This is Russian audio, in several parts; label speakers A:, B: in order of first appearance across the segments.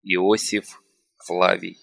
A: Иосиф Флавий.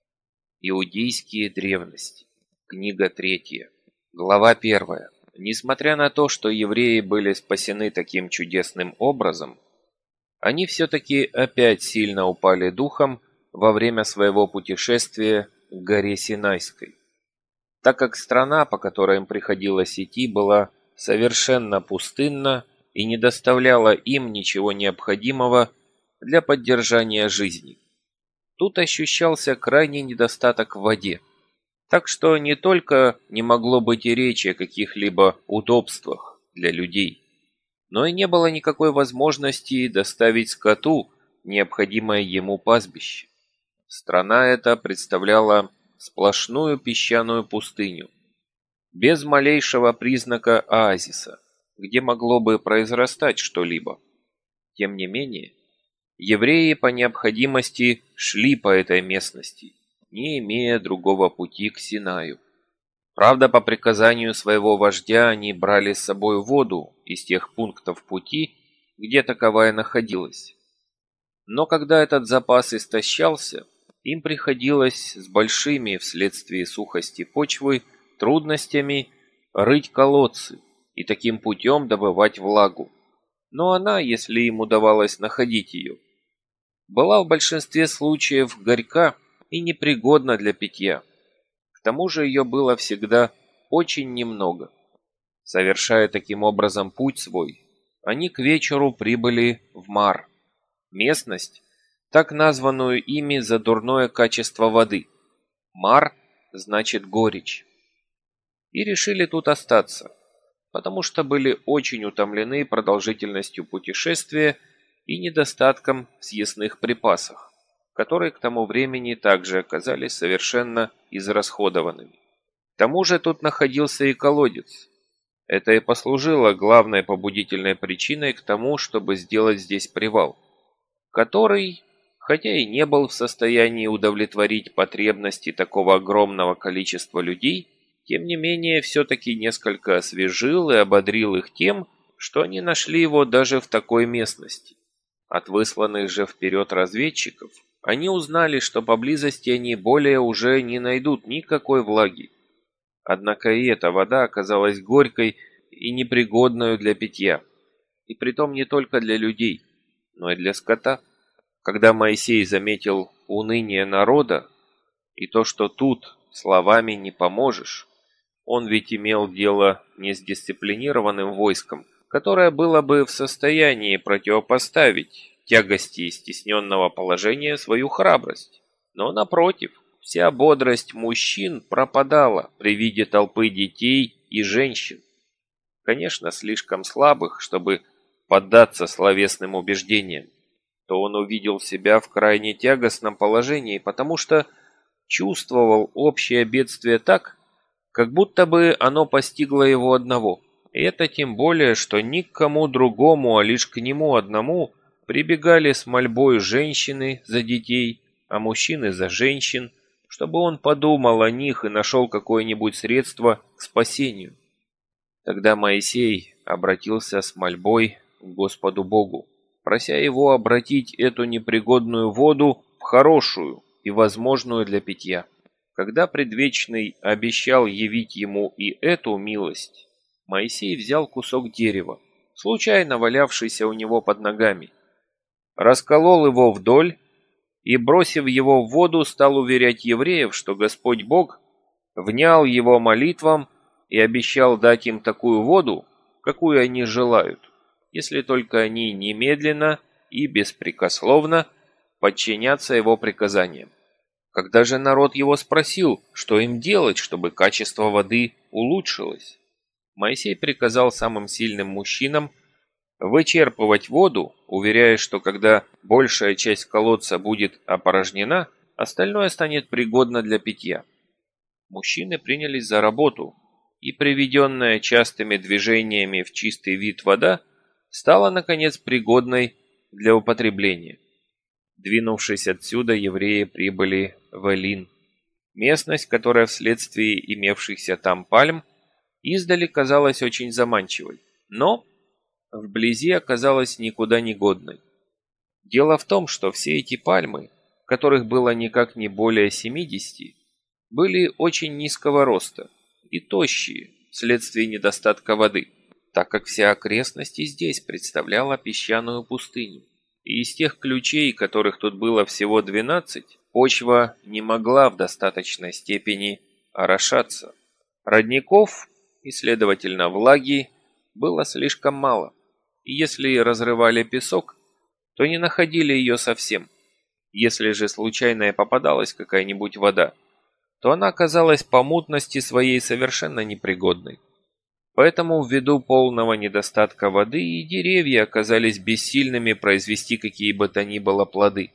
A: Иудейские древности. Книга 3. Глава 1. Несмотря на то, что евреи были спасены таким чудесным образом, они все-таки опять сильно упали духом во время своего путешествия к горе Синайской, так как страна, по которой им приходилось идти, была совершенно пустынна и не доставляла им ничего необходимого для поддержания жизни. Тут ощущался крайний недостаток в воде, так что не только не могло быть и речи о каких-либо удобствах для людей, но и не было никакой возможности доставить скоту необходимое ему пастбище. Страна эта представляла сплошную песчаную пустыню, без малейшего признака оазиса, где могло бы произрастать что-либо. Тем не менее, евреи по необходимости шли по этой местности, не имея другого пути к Синаю. Правда, по приказанию своего вождя они брали с собой воду из тех пунктов пути, где таковая находилась. Но когда этот запас истощался, им приходилось с большими вследствие сухости почвы трудностями рыть колодцы и таким путем добывать влагу. Но она, если им удавалось находить ее, была в большинстве случаев горька и непригодна для питья. К тому же ее было всегда очень немного. Совершая таким образом путь свой, они к вечеру прибыли в Мар, местность, так названную ими за дурное качество воды. Мар значит горечь. И решили тут остаться, потому что были очень утомлены продолжительностью путешествия и недостатком в съестных припасах, которые к тому времени также оказались совершенно израсходованными. К тому же тут находился и колодец. Это и послужило главной побудительной причиной к тому, чтобы сделать здесь привал, который, хотя и не был в состоянии удовлетворить потребности такого огромного количества людей, тем не менее все-таки несколько освежил и ободрил их тем, что они нашли его даже в такой местности. От высланных же вперед разведчиков они узнали, что поблизости они более уже не найдут никакой влаги. Однако и эта вода оказалась горькой и непригодной для питья, и притом не только для людей, но и для скота. Когда Моисей заметил уныние народа и то, что тут словами не поможешь, он ведь имел дело не с дисциплинированным войском, которое было бы в состоянии противопоставить тягости стесненного положения свою храбрость. Но, напротив, вся бодрость мужчин пропадала при виде толпы детей и женщин. Конечно, слишком слабых, чтобы поддаться словесным убеждениям, то он увидел себя в крайне тягостном положении, потому что чувствовал общее бедствие так, как будто бы оно постигло его одного. И это тем более, что ни к кому другому, а лишь к нему одному прибегали с мольбой женщины за детей, а мужчины за женщин, чтобы он подумал о них и нашел какое-нибудь средство к спасению. Тогда Моисей обратился с мольбой к Господу Богу, прося его обратить эту непригодную воду в хорошую и возможную для питья. Когда Предвечный обещал явить ему и эту милость, Моисей взял кусок дерева, случайно валявшийся у него под ногами, расколол его вдоль и, бросив его в воду, стал уверять евреев, что Господь Бог внял его молитвам и обещал дать им такую воду, какую они желают, если только они немедленно и беспрекословно подчинятся его приказаниям. Когда же народ его спросил, что им делать, чтобы качество воды улучшилось, Моисей приказал самым сильным мужчинам вычерпывать воду, уверяя, что когда большая часть колодца будет опорожнена, остальное станет пригодно для питья. Мужчины принялись за работу, и приведенная частыми движениями в чистый вид вода стала, наконец, пригодной для употребления. Двинувшись отсюда, евреи прибыли в Элин, местность, которая вследствие имевшихся там пальм издали казалась очень заманчивой, но вблизи оказалась никуда не годной. Дело в том, что все эти пальмы которых было никак не более 70, были очень низкого роста и тощие вследствие недостатка воды, так как вся окрестность и здесь представляла песчаную пустыню. И из тех ключей, которых тут было всего 12, почва не могла в достаточной степени орошаться. Родников и, следовательно, влаги было слишком мало, и если разрывали песок, то не находили ее совсем. Если же случайно и попадалась какая-нибудь вода, то она оказалась по мутности своей совершенно непригодной. Поэтому ввиду полного недостатка воды и деревья оказались бессильными произвести какие бы то ни было плоды.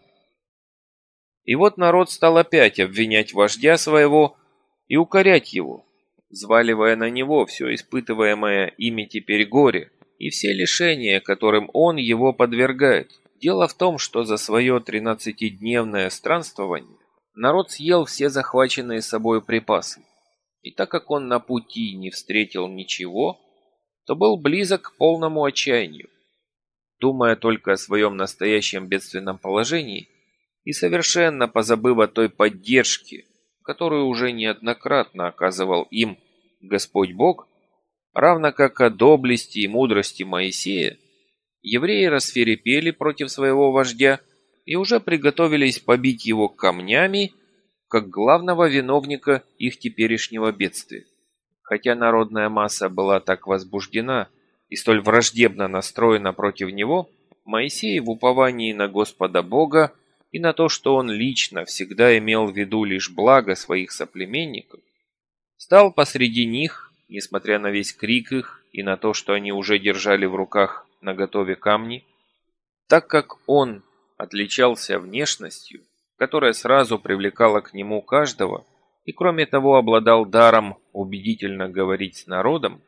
A: И вот народ стал опять обвинять вождя своего и укорять его, взваливая на него все испытываемое ими теперь горе и все лишения, которым он его подвергает. Дело в том, что за свое 13-дневное странствование народ съел все захваченные с собой припасы. И так как он на пути не встретил ничего, то был близок к полному отчаянию. Думая только о своем настоящем бедственном положении и совершенно позабыв о той поддержке, которую уже неоднократно оказывал им Господь Бог, равно как о доблести и мудрости Моисея, евреи рассвирепели против своего вождя и уже приготовились побить его камнями, как главного виновника их теперешнего бедствия. Хотя народная масса была так возбуждена и столь враждебно настроена против него, Моисей в уповании на Господа Бога и на то, что он лично всегда имел в виду лишь благо своих соплеменников, стал посреди них, несмотря на весь крик их и на то, что они уже держали в руках наготове камни, так как он отличался внешностью, которая сразу привлекала к нему каждого, и кроме того обладал даром убедительно говорить с народом,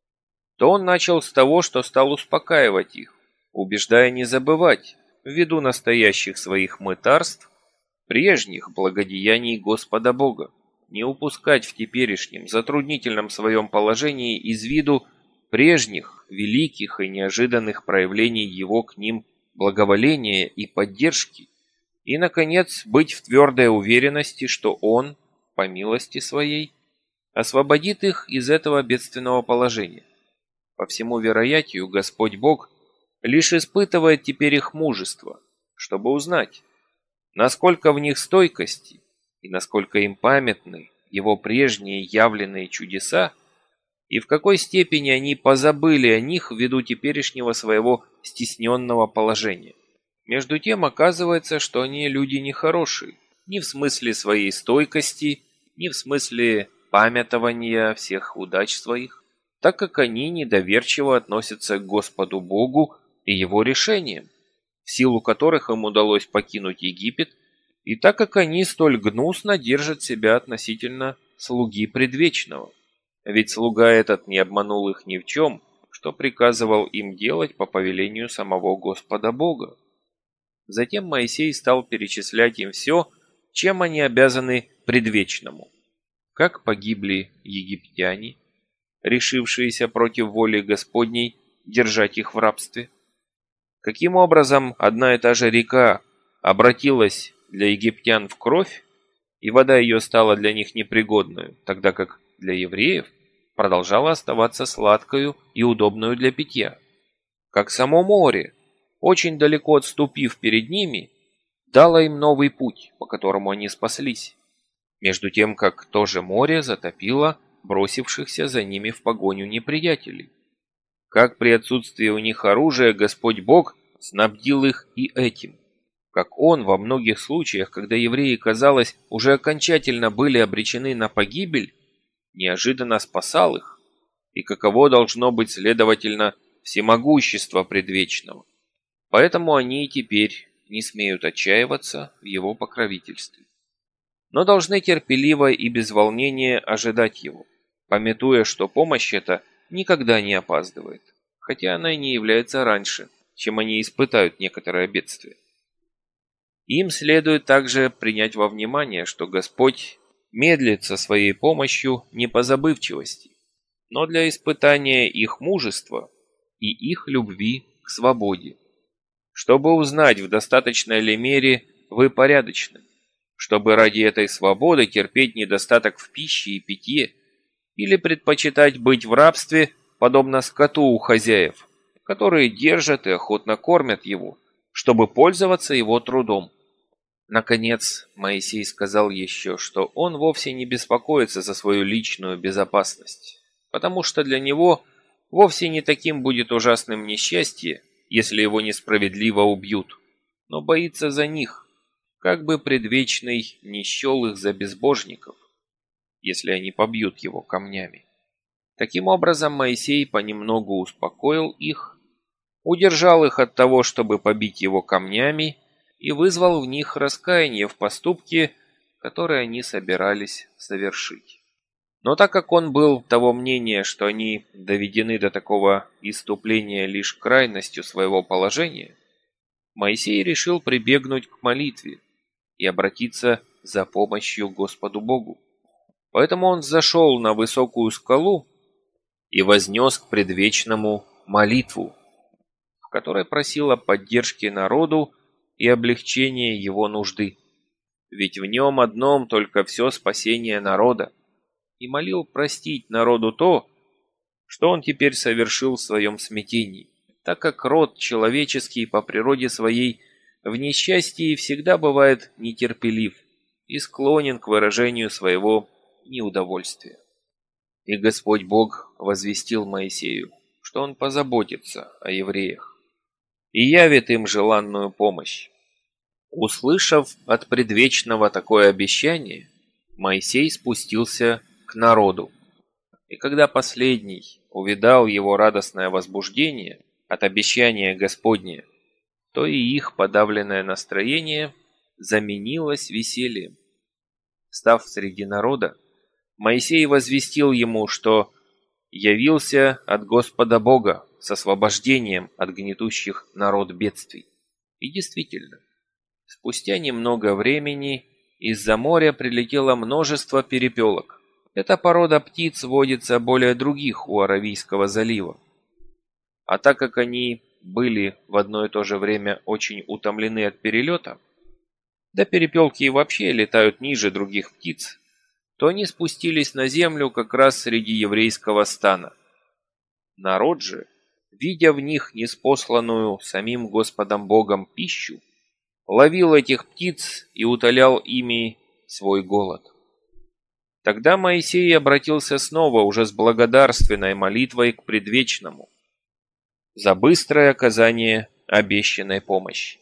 A: то он начал с того, что стал успокаивать их, убеждая не забывать, ввиду настоящих своих мытарств, прежних благодеяний Господа Бога, не упускать в теперешнем затруднительном своем положении из виду прежних великих и неожиданных проявлений его к ним благоволения и поддержки, и, наконец, быть в твердой уверенности, что он, по милости своей, освободит их из этого бедственного положения. По всему вероятию, Господь Бог лишь испытывает теперь их мужество, чтобы узнать, насколько в них стойкости и насколько им памятны его прежние явленные чудеса, и в какой степени они позабыли о них ввиду теперешнего своего стесненного положения. Между тем оказывается, что они люди нехорошие, ни в смысле своей стойкости, ни в смысле памятования всех удач своих, так как они недоверчиво относятся к Господу Богу и его решениям, в силу которых им удалось покинуть Египет, и так как они столь гнусно держат себя относительно слуги предвечного. Ведь слуга этот не обманул их ни в чем, что приказывал им делать по повелению самого Господа Бога. Затем Моисей стал перечислять им все, чем они обязаны предвечному. Как погибли египтяне, решившиеся против воли Господней держать их в рабстве. Каким образом одна и та же река обратилась для египтян в кровь, и вода ее стала для них непригодной, тогда как для евреев продолжала оставаться сладкою и удобную для питья. Как само море, очень далеко отступив перед ними, дало им новый путь, по которому они спаслись, между тем, как то же море затопило бросившихся за ними в погоню неприятелей. Как при отсутствии у них оружия Господь Бог снабдил их и этим. Как Он во многих случаях, когда евреи, казалось, уже окончательно были обречены на погибель, неожиданно спасал их, и каково должно быть, следовательно, всемогущество предвечного. Поэтому они и теперь не смеют отчаиваться в его покровительстве, но должны терпеливо и без волнения ожидать его, памятуя, что помощь эта никогда не опаздывает, хотя она и не является раньше, чем они испытают некоторое бедствие. Им следует также принять во внимание, что Господь медлит со своей помощью не по забывчивости, но для испытания их мужества и их любви к свободе, чтобы узнать, в достаточной ли мере вы порядочны, чтобы ради этой свободы терпеть недостаток в пище и питье, или предпочитать быть в рабстве, подобно скоту у хозяев, которые держат и охотно кормят его, чтобы пользоваться его трудом. Наконец, Моисей сказал еще, что он вовсе не беспокоится за свою личную безопасность, потому что для него вовсе не таким будет ужасным несчастье, если его несправедливо убьют, но боится за них, как бы предвечный не счел их за безбожников, если они побьют его камнями. Таким образом, Моисей понемногу успокоил их, удержал их от того, чтобы побить его камнями, и вызвал в них раскаяние в поступке, который они собирались совершить. Но так как он был того мнения, что они доведены до такого исступления лишь крайностью своего положения, Моисей решил прибегнуть к молитве и обратиться за помощью к Господу Богу. Поэтому он зашел на высокую скалу и вознес к предвечному молитву, в которой просил о поддержке народу и облегчения его нужды. Ведь в нем одном только все спасение народа, и молил простить народу то, что он теперь совершил в своем смятении, так как род человеческий по природе своей в несчастье всегда бывает нетерпелив и склонен к выражению своего неудовольствия. И Господь Бог возвестил Моисею, что он позаботится о евреях и явит им желанную помощь. Услышав от предвечного такое обещание, Моисей спустился к народу. И когда последний увидал его радостное возбуждение от обещания Господня, то и их подавленное настроение заменилось весельем. Став среди народа, Моисей возвестил ему, что явился от Господа Бога с освобождением от гнетущих народ бедствий. И действительно, спустя немного времени из-за моря прилетело множество перепелок. Эта порода птиц водится более других у Аравийского залива. А так как они были в одно и то же время очень утомлены от перелета, да перепелки и вообще летают ниже других птиц, то они спустились на землю как раз среди еврейского стана. Народ же, видя в них ниспосланную самим Господом Богом пищу, ловил этих птиц и утолял ими свой голод. Тогда Моисей обратился снова уже с благодарственной молитвой к предвечному за быстрое оказание обещанной помощи.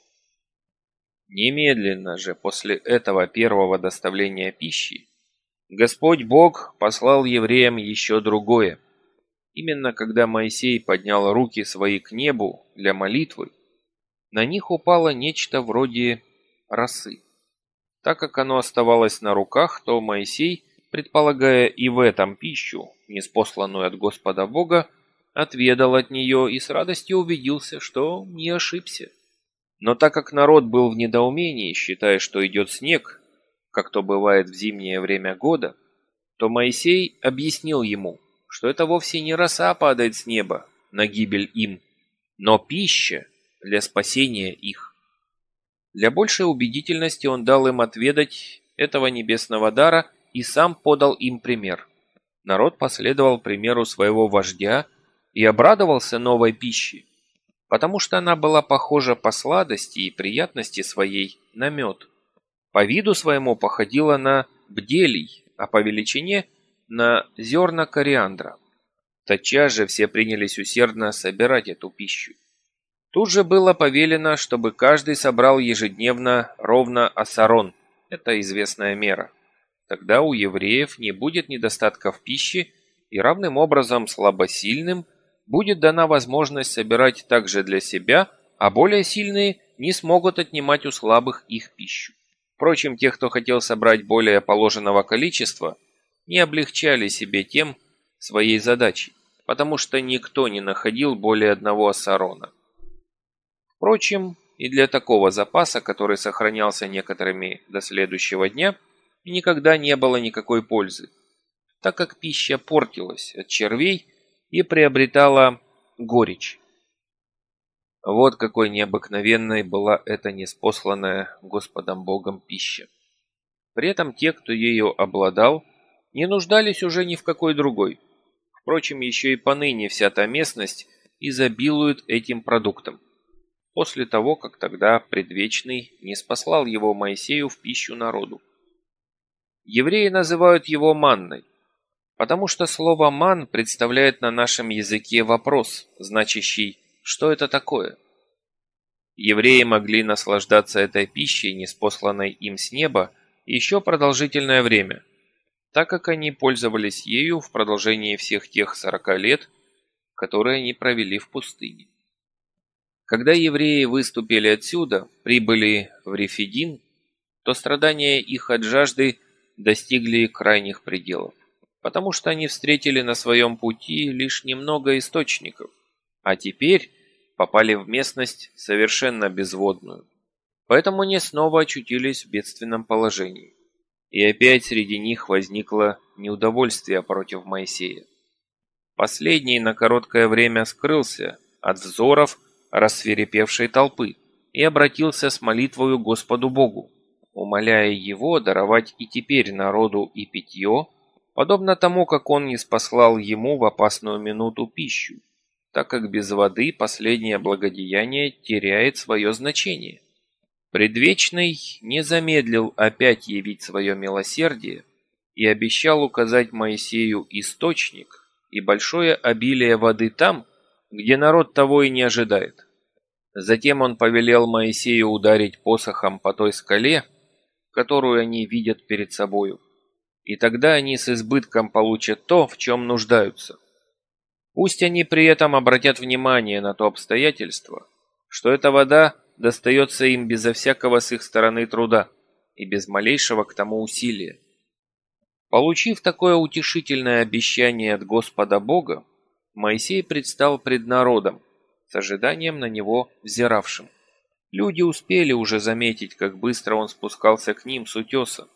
A: Немедленно же после этого первого доставления пищи Господь Бог послал евреям еще другое. Именно когда Моисей поднял руки свои к небу для молитвы, на них упало нечто вроде росы. Так как оно оставалось на руках, то Моисей, предполагая и в этом пищу, ниспосланную от Господа Бога, отведал от нее и с радостью убедился, что не ошибся. Но так как народ был в недоумении, считая, что идет снег, как то бывает в зимнее время года, то Моисей объяснил ему, что это вовсе не роса падает с неба на гибель им, но пища для спасения их. Для большей убедительности он дал им отведать этого небесного дара и сам подал им пример. Народ последовал примеру своего вождя и обрадовался новой пище, потому что она была похожа по сладости и приятности своей на мед. По виду своему походила на бделий, а по величине на зерна кориандра. Тотчас же все принялись усердно собирать эту пищу. Тут же было повелено, чтобы каждый собрал ежедневно ровно асарон, это известная мера. Тогда у евреев не будет недостатка в пище, и равным образом слабосильным будет дана возможность собирать также для себя, а более сильные не смогут отнимать у слабых их пищу. Впрочем, те, кто хотел собрать более положенного количества, не облегчали себе тем своей задачей, потому что никто не находил более одного асарона. Впрочем, и для такого запаса, который сохранялся некоторыми до следующего дня, никогда не было никакой пользы, так как пища портилась от червей и приобретала горечь. Вот какой необыкновенной была эта неспосланная Господом Богом пища. При этом те, кто ею обладал, не нуждались уже ни в какой другой. Впрочем, еще и поныне вся та местность изобилует этим продуктом, после того, как тогда Предвечный не спаслал его Моисею в пищу народу. Евреи называют его манной, потому что слово «ман» представляет на нашем языке вопрос, значащий «что это такое?». Евреи могли наслаждаться этой пищей, ниспосланной им с неба, еще продолжительное время, так как они пользовались ею в продолжении всех тех 40 лет, которые они провели в пустыне. Когда евреи выступили отсюда, прибыли в Рефидим, то страдания их от жажды достигли крайних пределов, потому что они встретили на своем пути лишь немного источников, а теперь попали в местность совершенно безводную. Поэтому они снова очутились в бедственном положении. И опять среди них возникло неудовольствие против Моисея. Последний на короткое время скрылся от взоров рассвирепевшей толпы и обратился с молитвою Господу Богу, умоляя его даровать и теперь народу и питье, подобно тому, как он ниспослал ему в опасную минуту пищу, так как без воды последнее благодеяние теряет свое значение. Предвечный не замедлил опять явить свое милосердие и обещал указать Моисею источник и большое обилие воды там, где народ того и не ожидает. Затем он повелел Моисею ударить посохом по той скале, которую они видят перед собою, и тогда они с избытком получат то, в чем нуждаются. Пусть они при этом обратят внимание на то обстоятельство, что эта вода достается им безо всякого с их стороны труда и без малейшего к тому усилия. Получив такое утешительное обещание от Господа Бога, Моисей предстал пред народом, с ожиданием на него взиравшим. Люди успели уже заметить, как быстро он спускался к ним с утеса.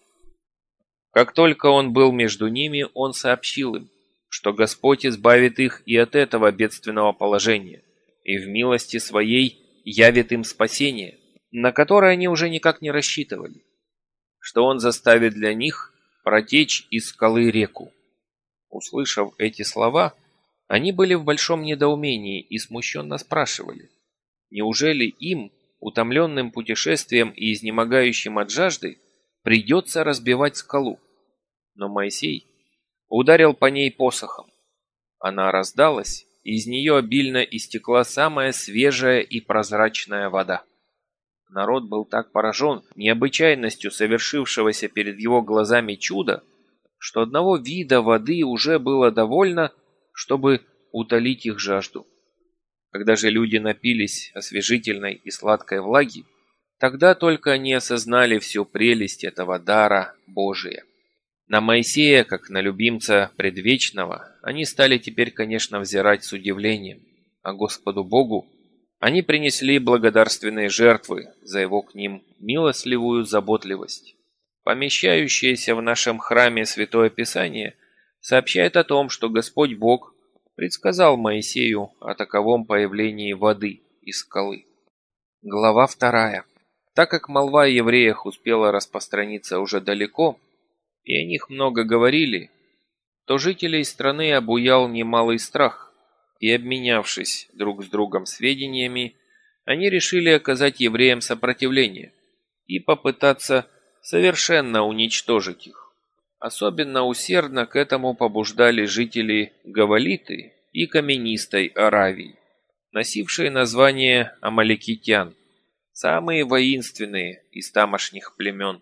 A: Как только он был между ними, он сообщил им, что Господь избавит их и от этого бедственного положения, и в милости своей явит им спасение, на которое они уже никак не рассчитывали, что он заставит для них протечь из скалы реку. Услышав эти слова, они были в большом недоумении и смущенно спрашивали, неужели им, утомленным путешествием и изнемогающим от жажды, придется разбивать скалу? Но Моисей ударил по ней посохом. Она раздалась, и из нее обильно истекла самая свежая и прозрачная вода. Народ был так поражен необычайностью совершившегося перед его глазами чуда, что одного вида воды уже было довольно, чтобы утолить их жажду. Когда же люди напились освежительной и сладкой влаги, тогда только они осознали всю прелесть этого дара Божия. На Моисея, как на любимца предвечного, они стали теперь, конечно, взирать с удивлением, а Господу Богу они принесли благодарственные жертвы за его к ним милостливую заботливость. Помещающееся в нашем храме Святое Писание сообщает о том, что Господь Бог предсказал Моисею о таковом появлении воды из скалы. Глава 2. Так как молва о евреях успела распространиться уже далеко, и о них много говорили, то жителей страны обуял немалый страх, и, обменявшись друг с другом сведениями, они решили оказать евреям сопротивление и попытаться совершенно уничтожить их. Особенно усердно к этому побуждали жители Гавалиты и Каменистой Аравии, носившие название амалекитян, самые воинственные из тамошних племен.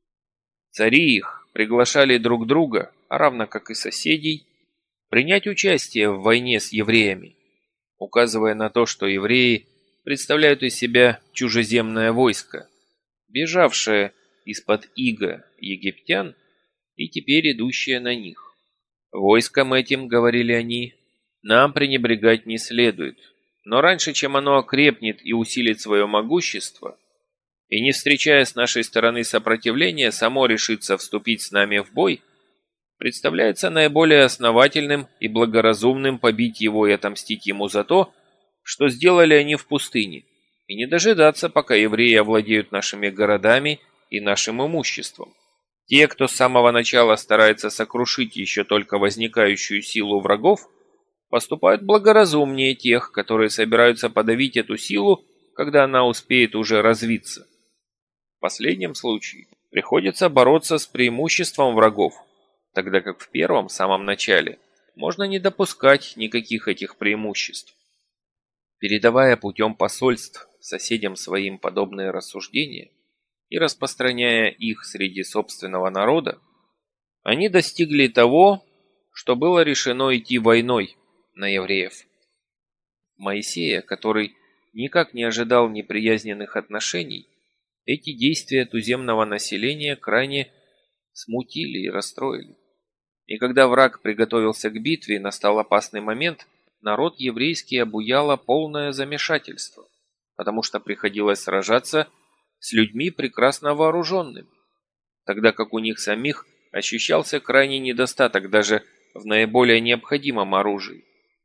A: Цари их приглашали друг друга, равно как и соседей, принять участие в войне с евреями, указывая на то, что евреи представляют из себя чужеземное войско, бежавшее из-под ига египтян и теперь идущее на них. Войском этим, говорили они, нам пренебрегать не следует, но раньше, чем оно окрепнет и усилит свое могущество, и не встречая с нашей стороны сопротивления, само решится вступить с нами в бой, представляется наиболее основательным и благоразумным побить его и отомстить ему за то, что сделали они в пустыне, и не дожидаться, пока евреи овладеют нашими городами и нашим имуществом. Те, кто с самого начала старается сокрушить еще только возникающую силу врагов, поступают благоразумнее тех, которые собираются подавить эту силу, когда она успеет уже развиться. В последнем случае приходится бороться с преимуществом врагов, тогда как в первом, самом начале, можно не допускать никаких этих преимуществ. Передавая путем посольств соседям своим подобные рассуждения и распространяя их среди собственного народа, они достигли того, что было решено идти войной на евреев. Моисея, который никак не ожидал неприязненных отношений, эти действия туземного населения крайне смутили и расстроили. И когда враг приготовился к битве и настал опасный момент, народ еврейский обуяло полное замешательство, потому что приходилось сражаться с людьми прекрасно вооруженными, тогда как у них самих ощущался крайний недостаток даже в наиболее необходимом оружии.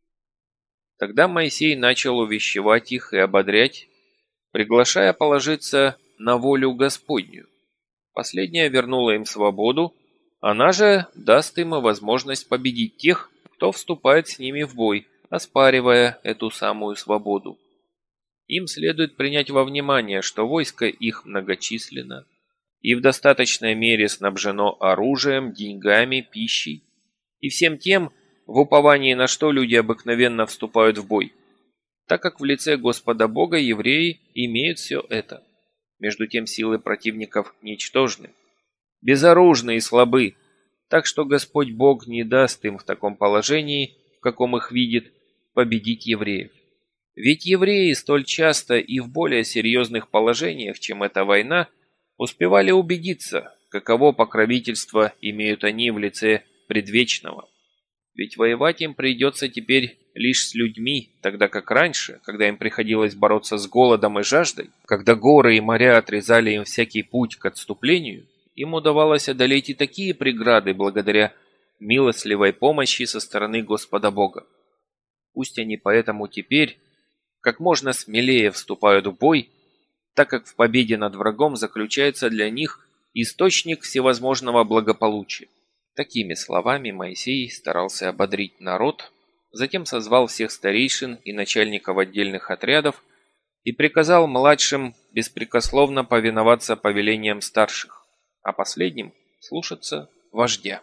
A: Тогда Моисей начал увещевать их и ободрять, приглашая положиться на волю Господню. Последняя вернула им свободу, она же даст им возможность победить тех, кто вступает с ними в бой, оспаривая эту самую свободу. Им следует принять во внимание, что войско их многочисленно и в достаточной мере снабжено оружием, деньгами, пищей и всем тем, в уповании на что люди обыкновенно вступают в бой, так как в лице Господа Бога евреи имеют все это. Между тем силы противников ничтожны, безоружны и слабы, так что Господь Бог не даст им в таком положении, в каком их видит, победить евреев. Ведь евреи столь часто и в более серьезных положениях, чем эта война, успевали убедиться, каково покровительство имеют они в лице предвечного. Ведь воевать им придется теперь лишь с людьми, тогда как раньше, когда им приходилось бороться с голодом и жаждой, когда горы и моря отрезали им всякий путь к отступлению, им удавалось одолеть и такие преграды благодаря милостливой помощи со стороны Господа Бога. Пусть они поэтому теперь как можно смелее вступают в бой, так как в победе над врагом заключается для них источник всевозможного благополучия. Такими словами Моисей старался ободрить народ, затем созвал всех старейшин и начальников отдельных отрядов и приказал младшим беспрекословно повиноваться повелениям старших, а последним слушаться вождя.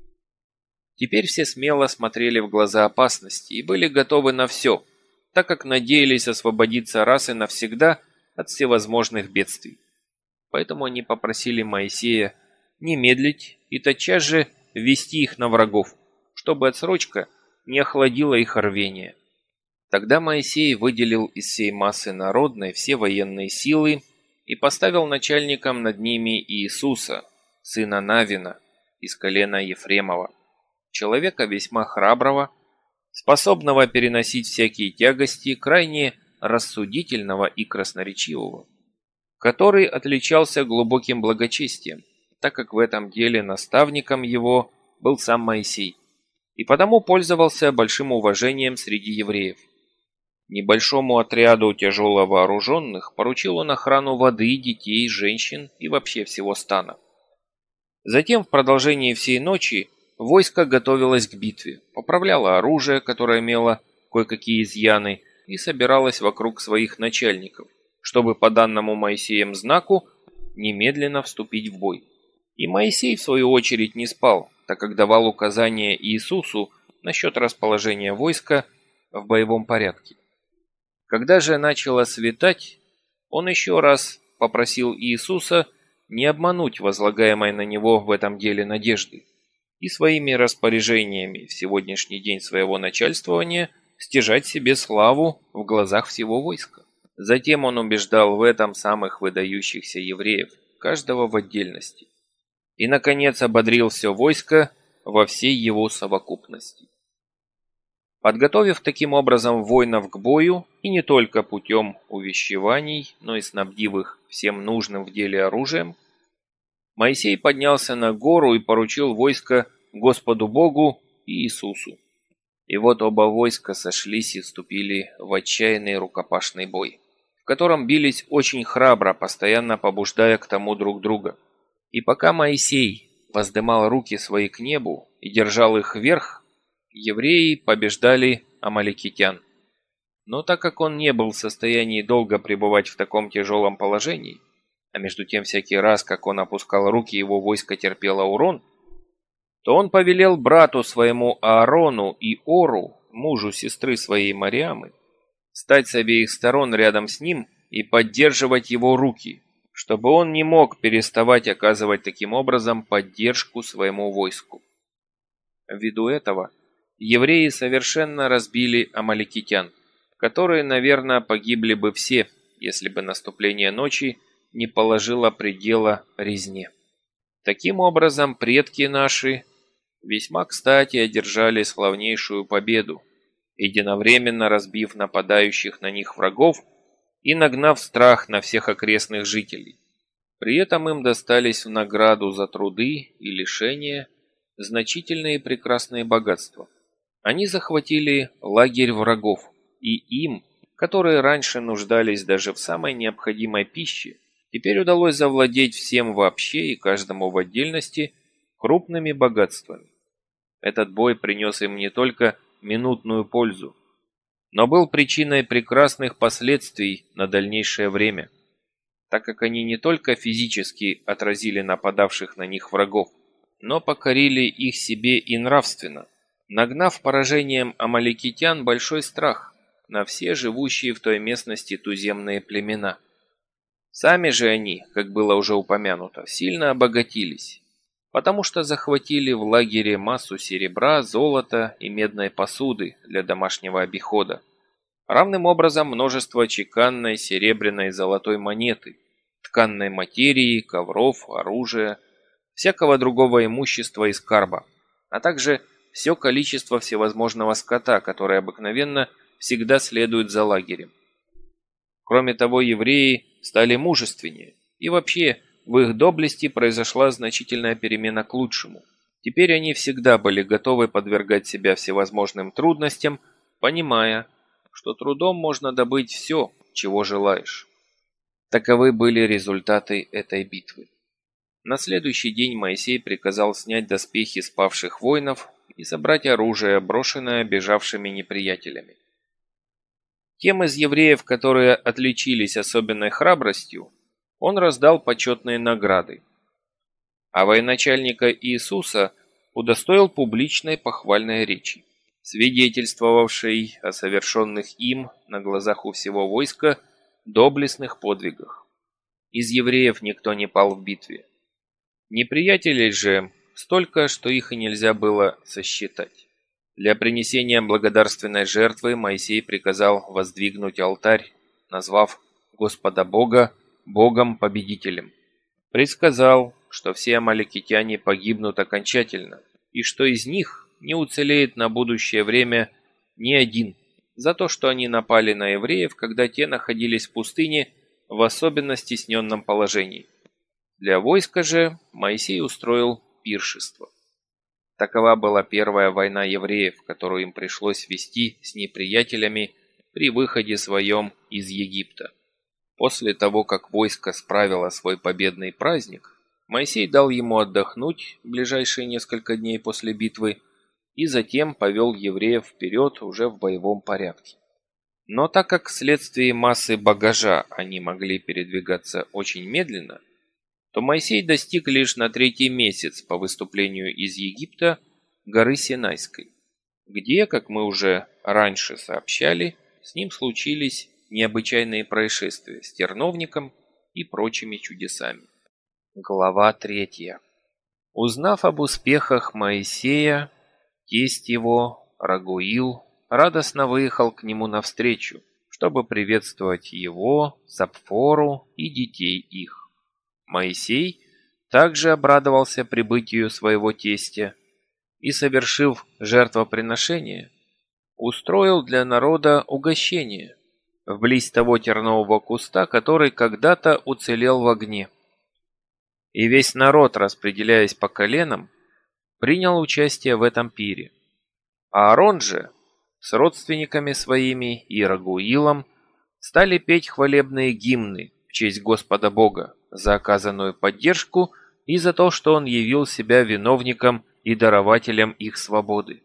A: Теперь все смело смотрели в глаза опасности и были готовы на все, так как надеялись освободиться раз и навсегда от всевозможных бедствий. Поэтому они попросили Моисея не медлить и тотчас же ввести их на врагов, чтобы отсрочка не охладила их рвение. Тогда Моисей выделил из всей массы народной все военные силы и поставил начальником над ними Иисуса, сына Навина, из колена Ефремова, человека весьма храброго, способного переносить всякие тягости, крайне рассудительного и красноречивого, который отличался глубоким благочестием, так как в этом деле наставником его был сам Моисей, и потому пользовался большим уважением среди евреев. Небольшому отряду тяжело вооруженных поручил он охрану воды, детей, женщин и вообще всего стана. Затем в продолжении всей ночи войско готовилось к битве, поправляло оружие, которое имело кое-какие изъяны, и собиралось вокруг своих начальников, чтобы по данному Моисеем знаку немедленно вступить в бой. И Моисей, в свою очередь, не спал, так как давал указания Иисусу насчет расположения войска в боевом порядке. Когда же начало светать, он еще раз попросил Иисуса не обмануть возлагаемой на него в этом деле надежды и своими распоряжениями в сегодняшний день своего начальствования стяжать себе славу в глазах всего войска. Затем он убеждал в этом самых выдающихся евреев, каждого в отдельности. И, наконец, ободрил все войско во всей его совокупности. Подготовив таким образом воинов к бою, и не только путем увещеваний, но и снабдив их всем нужным в деле оружием, Моисей поднялся на гору и поручил войско Господу Богу и Иисусу. И вот оба войска сошлись и вступили в отчаянный рукопашный бой, в котором бились очень храбро, постоянно побуждая к тому друг друга. И пока Моисей воздымал руки свои к небу и держал их вверх, евреи побеждали амаликитян. Но так как он не был в состоянии долго пребывать в таком тяжелом положении, а между тем всякий раз, как он опускал руки, его войско терпело урон, то он повелел брату своему Аарону и Ору, мужу сестры своей Мариамы, стать с обеих сторон рядом с ним и поддерживать его руки, чтобы он не мог переставать оказывать таким образом поддержку своему войску. Ввиду этого евреи совершенно разбили амаликитян, которые, наверное, погибли бы все, если бы наступление ночи не положило предела резне. Таким образом, предки наши весьма кстати одержали славнейшую победу, единовременно разбив нападающих на них врагов и нагнав страх на всех окрестных жителей. При этом им достались в награду за труды и лишения значительные и прекрасные богатства. Они захватили лагерь врагов, и им, которые раньше нуждались даже в самой необходимой пище, теперь удалось завладеть всем вообще и каждому в отдельности крупными богатствами. Этот бой принес им не только минутную пользу, но был причиной прекрасных последствий на дальнейшее время, так как они не только физически отразили нападавших на них врагов, но покорили их себе и нравственно, нагнав поражением амаликитян большой страх на все живущие в той местности туземные племена. Сами же они, как было уже упомянуто, сильно обогатились, потому что захватили в лагере массу серебра, золота и медной посуды для домашнего обихода, равным образом множество чеканной, серебряной и золотой монеты, тканной материи, ковров, оружия, всякого другого имущества и скарба, а также все количество всевозможного скота, которое обыкновенно всегда следует за лагерем. Кроме того, евреи стали мужественнее, и вообще в их доблести произошла значительная перемена к лучшему. Теперь они всегда были готовы подвергать себя всевозможным трудностям, понимая, что трудом можно добыть все, чего желаешь. Таковы были результаты этой битвы. На следующий день Моисей приказал снять доспехи спавших воинов и собрать оружие, брошенное бежавшими неприятелями. Тем из евреев, которые отличились особенной храбростью, он раздал почетные награды, а военачальника Иисуса удостоил публичной похвальной речи, свидетельствовавшей о совершенных им на глазах у всего войска доблестных подвигах. Из евреев никто не пал в битве. Неприятелей же столько, что их и нельзя было сосчитать. Для принесения благодарственной жертвы Моисей приказал воздвигнуть алтарь, назвав Господа Бога Богом-победителем. Предсказал, что все амаликитяне погибнут окончательно, и что из них не уцелеет на будущее время ни один, за то, что они напали на евреев, когда те находились в пустыне в особенно стесненном положении. Для войска же Моисей устроил пиршество. Такова была первая война евреев, которую им пришлось вести с неприятелями при выходе своем из Египта. После того, как войско справило свой победный праздник, Моисей дал ему отдохнуть в ближайшие несколько дней после битвы и затем повел евреев вперед уже в боевом порядке. Но так как вследствие массы багажа они могли передвигаться очень медленно, то Моисей достиг лишь на 3-й месяц по выступлению из Египта горы Синайской, где, как мы уже раньше сообщали, с ним случились необычайные происшествия с терновником и прочими чудесами. Глава 3. Узнав об успехах Моисея, тесть его, Рагуил, радостно выехал к нему навстречу, чтобы приветствовать его, Сапфору и детей их. Моисей также обрадовался прибытию своего тестя и, совершив жертвоприношение, устроил для народа угощение вблизь того тернового куста, который когда-то уцелел в огне. И весь народ, распределяясь по коленам, принял участие в этом пире. А Аарон же с родственниками своими и Рагуилом стали петь хвалебные гимны в честь Господа Бога за оказанную поддержку и за то, что он явил себя виновником и дарователем их свободы.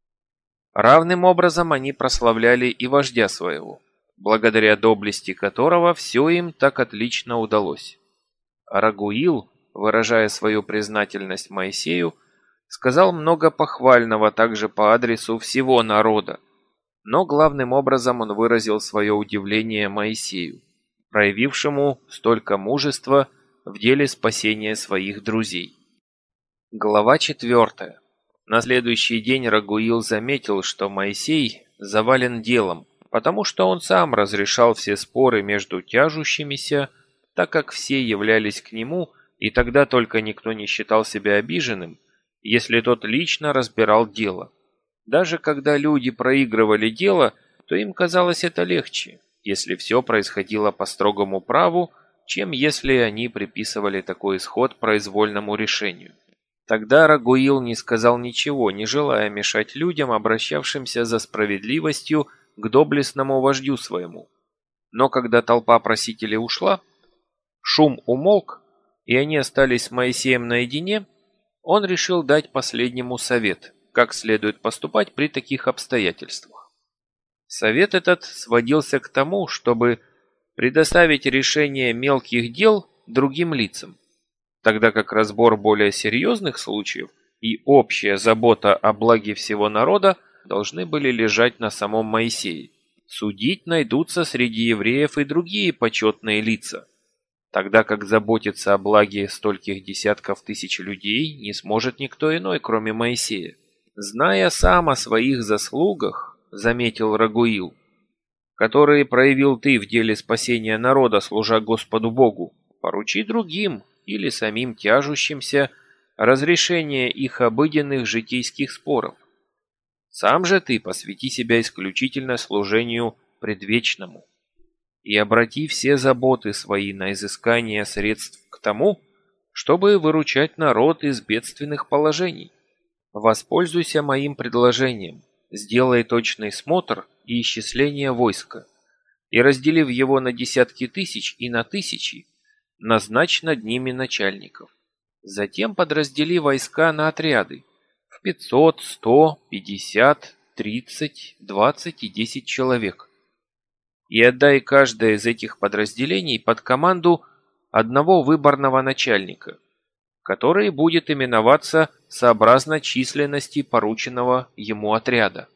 A: Равным образом они прославляли и вождя своего, благодаря доблести которого все им так отлично удалось. А Рагуил, выражая свою признательность Моисею, сказал много похвального также по адресу всего народа, но главным образом он выразил свое удивление Моисею, проявившему столько мужества в деле спасения своих друзей. Глава 4. На следующий день Рагуил заметил, что Моисей завален делом, потому что он сам разрешал все споры между тяжущимися, так как все являлись к нему, и тогда только никто не считал себя обиженным, если тот лично разбирал дело. Даже когда люди проигрывали дело, то им казалось это легче, если все происходило по строгому праву, чем если они приписывали такой исход произвольному решению. Тогда Рагуил не сказал ничего, не желая мешать людям, обращавшимся за справедливостью к доблестному вождю своему. Но когда толпа просителей ушла, шум умолк, и они остались с Моисеем наедине, он решил дать последнему совет, как следует поступать при таких обстоятельствах. Совет этот сводился к тому, чтобы предоставить решение мелких дел другим лицам, тогда как разбор более серьезных случаев и общая забота о благе всего народа должны были лежать на самом Моисее. Судить найдутся среди евреев и другие почетные лица, тогда как заботиться о благе стольких десятков тысяч людей не сможет никто иной, кроме Моисея. «Зная сам о своих заслугах, — заметил Рагуил, — которые проявил ты в деле спасения народа, служа Господу Богу, поручи другим или самим тяжущимся разрешение их обыденных житейских споров. Сам же ты посвяти себя исключительно служению предвечному и обрати все заботы свои на изыскание средств к тому, чтобы выручать народ из бедственных положений. Воспользуйся моим предложением, сделай точный смотр и исчисление войска, и, разделив его на десятки тысяч и на тысячи, назначь над ними начальников. Затем подраздели войска на отряды в 500, 100, 50, 30, 20 и 10 человек. И отдай каждое из этих подразделений под команду одного выборного начальника, который будет именоваться сообразно численности порученного ему отряда.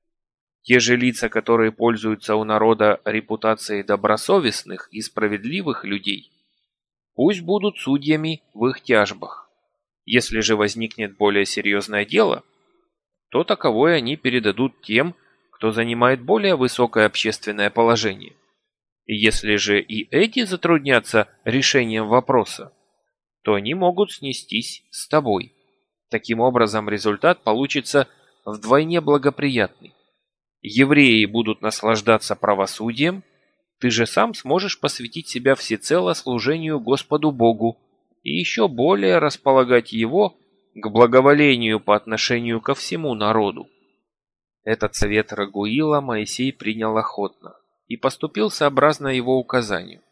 A: Те же лица, которые пользуются у народа репутацией добросовестных и справедливых людей, пусть будут судьями в их тяжбах. Если же возникнет более серьезное дело, то таковое они передадут тем, кто занимает более высокое общественное положение. И если же и эти затруднятся решением вопроса, то они могут снестись с тобой. Таким образом, результат получится вдвойне благоприятный. Евреи будут наслаждаться правосудием, ты же сам сможешь посвятить себя всецело служению Господу Богу и еще более располагать его к благоволению по отношению ко всему народу. Этот совет Рагуила Моисей принял охотно и поступил сообразно его указанию.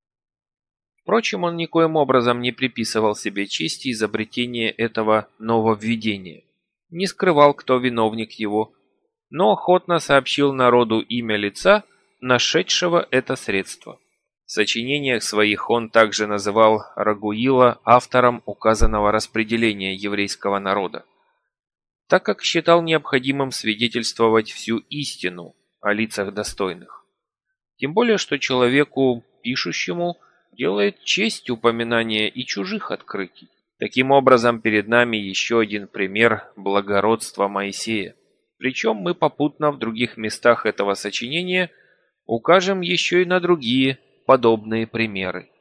A: Впрочем, он никоим образом не приписывал себе чести изобретения этого нововведения, не скрывал, кто виновник его, но охотно сообщил народу имя лица, нашедшего это средство. В сочинениях своих он также называл Рагуила автором указанного распределения еврейского народа, так как считал необходимым свидетельствовать всю истину о лицах достойных. Тем более, что человеку, пишущему, делает честь упоминания и чужих открытий. Таким образом, перед нами еще один пример благородства Моисея. Причем мы попутно в других местах этого сочинения укажем еще и на другие подобные примеры.